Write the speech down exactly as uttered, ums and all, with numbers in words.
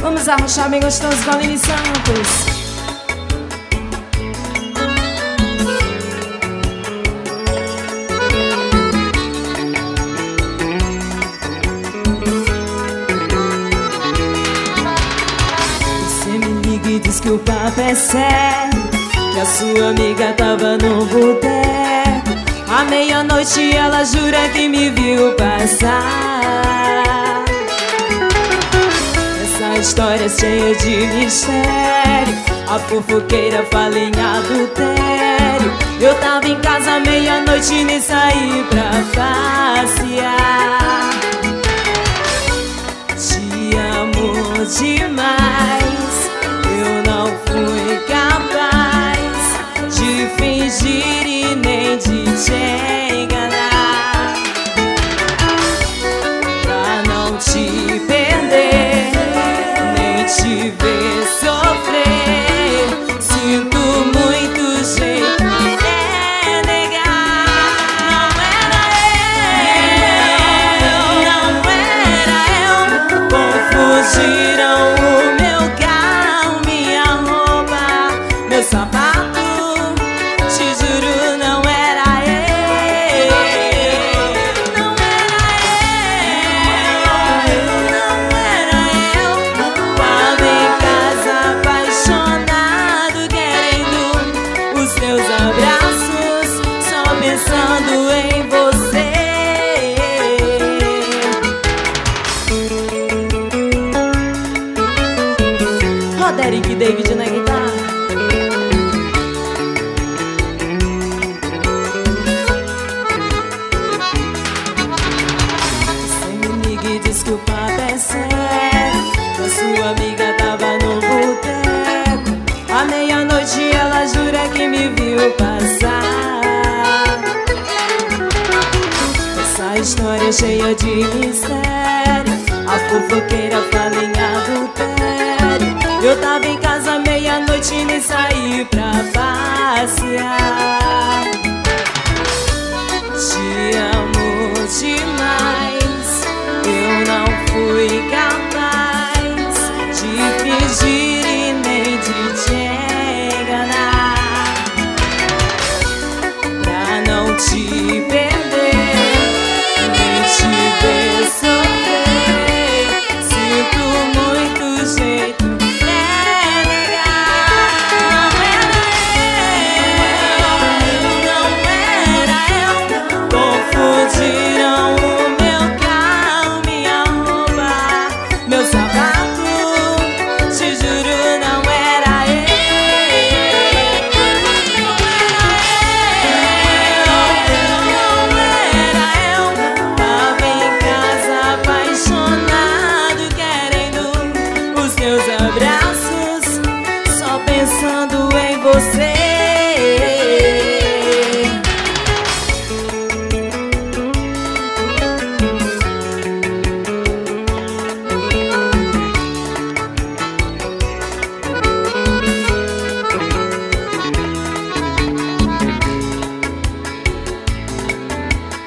Vamos arrochar bem gostoso com a Aline Santos. Diz que o papo é sério, que a sua amiga tava no boteco. À meia-noite ela jura que me viu passar. Essa história é cheia de mistério, a fofoqueira fala em adultério. Eu tava em casa à meia-noite e nem saí pra passear. Te amo demais, eu não fui capaz de fingir e nem de te enganar. Pra não te perder, nem te ver sofrer, sinto muito jeito é negar. Não era eu, não era eu, confundiram o meu carro, minha roupa, meu sapato, te juro não era eu. Não era eu, não era eu. Tava em casa apaixonado, querendo os teus abraços, só pensando em você. Roderick David na guitarra. Você me liga e diz que o papo é sério, que a sua amiga tava no boteco. À meia-noite ela jura que me viu passar. Essa história é cheia de mistério, a fofoqueira fala em adultério. Eu tava em casa meia-noite e nem saí pra passear. Te amo demais, eu não fui capaz de fingir e nem de te enganar. Pra não te perder, nem te ver sofrer, sinto muito jeito pensando em você.